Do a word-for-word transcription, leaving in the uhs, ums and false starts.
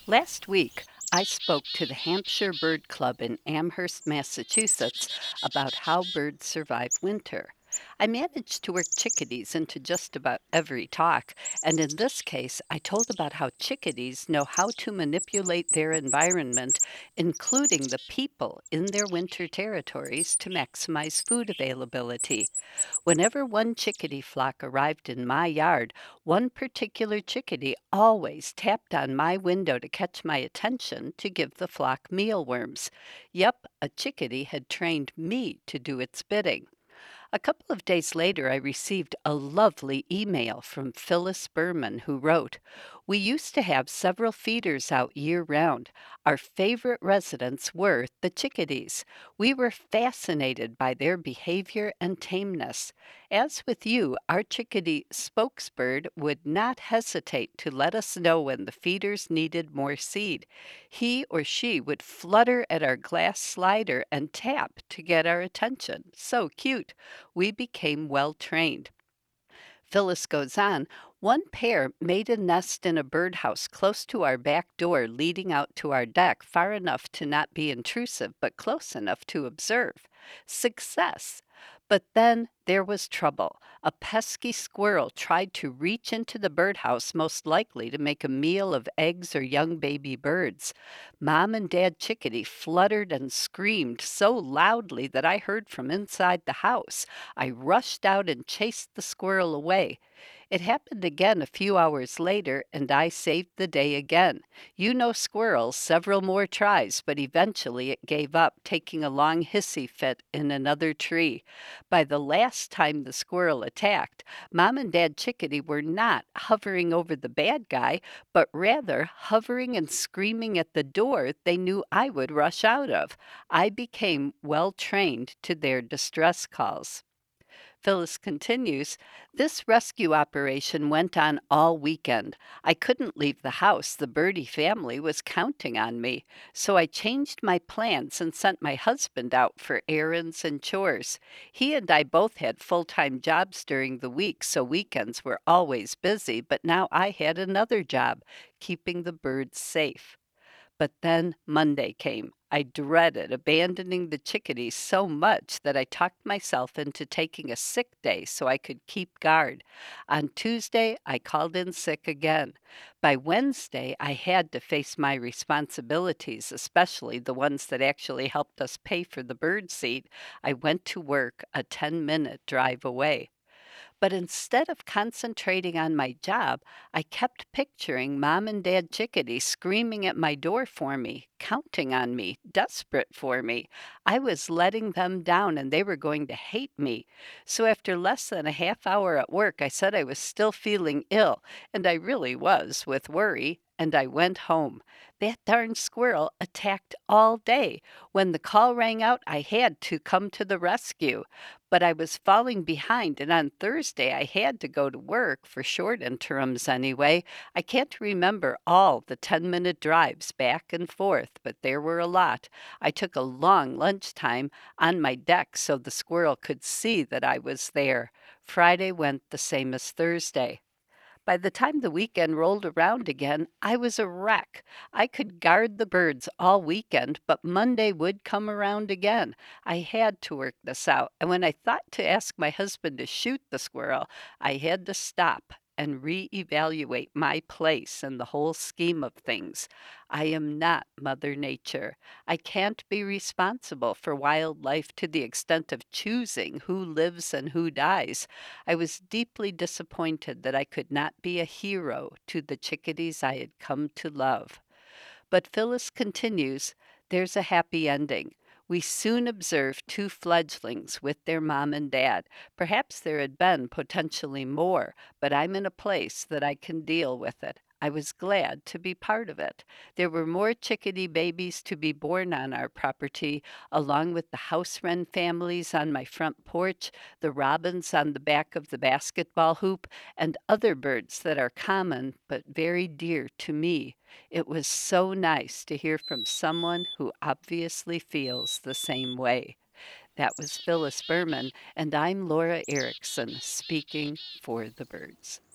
Last week, I spoke to the Hampshire Bird Club in Amherst, Massachusetts about how birds survive winter. I managed to work chickadees into just about every talk, and in this case, I told about how chickadees know how to manipulate their environment, including the people in their winter territories, to maximize food availability. Whenever one chickadee flock arrived in my yard, one particular chickadee always tapped on my window to catch my attention to give the flock mealworms. Yep, a chickadee had trained me to do its bidding. A couple of days later, I received a lovely email from Phyllis Berman, who wrote, "We used to have several feeders out year round. Our favorite residents were the chickadees. We were fascinated by their behavior and tameness. As with you, our chickadee spokesbird would not hesitate to let us know when the feeders needed more seed. He or she would flutter at our glass slider and tap to get our attention. So cute. We became well trained." Phyllis goes on, "One pair made a nest in a birdhouse close to our back door, leading out to our deck, far enough to not be intrusive, but close enough to observe. Success! But then there was trouble. A pesky squirrel tried to reach into the birdhouse, most likely to make a meal of eggs or young baby birds. Mom and Dad Chickadee fluttered and screamed so loudly that I heard from inside the house. I rushed out and chased the squirrel away. It happened again a few hours later, and I saved the day again. You know squirrels, several more tries, but eventually it gave up, taking a long hissy fit in another tree. By the last time the squirrel attacked, Mom and Dad Chickadee were not hovering over the bad guy, but rather hovering and screaming at the door they knew I would rush out of. I became well trained to their distress calls." Phyllis continues, "This rescue operation went on all weekend. I couldn't leave the house. The Birdie family was counting on me. So I changed my plans and sent my husband out for errands and chores. He and I both had full time jobs during the week, so weekends were always busy, but now I had another job, keeping the birds safe. But then Monday came. I dreaded abandoning the chickadees so much that I talked myself into taking a sick day so I could keep guard. On Tuesday, I called in sick again. By Wednesday, I had to face my responsibilities, especially the ones that actually helped us pay for the bird seed. I went to work a ten minute drive away. But instead of concentrating on my job, I kept picturing Mom and Dad Chickadee screaming at my door for me, counting on me, desperate for me. I was letting them down and they were going to hate me. So after less than a half hour at work, I said I was still feeling ill, and I really was, with worry, and I went home. That darn squirrel attacked all day. When the call rang out, I had to come to the rescue. But I was falling behind, and on Thursday I had to go to work, for short interims anyway. I can't remember all the ten minute drives back and forth, but there were a lot. I took a long lunch time on my deck so the squirrel could see that I was there. Friday went the same as Thursday. By the time the weekend rolled around again, I was a wreck. I could guard the birds all weekend, but Monday would come around again. I had to work this out, and when I thought to ask my husband to shoot the squirrel, I had to stop and reevaluate my place in the whole scheme of things. I am not Mother Nature. I can't be responsible for wildlife to the extent of choosing who lives and who dies. I was deeply disappointed that I could not be a hero to the chickadees I had come to love. But Phyllis continues, "There's a happy ending. We soon observed two fledglings with their mom and dad. Perhaps there had been potentially more, but I'm in a place that I can deal with it. I was glad to be part of it. There were more chickadee babies to be born on our property, along with the house wren families on my front porch, the robins on the back of the basketball hoop, and other birds that are common but very dear to me. It was so nice to hear from someone who obviously feels the same way." That was Phyllis Berman, and I'm Laura Erickson speaking for the birds.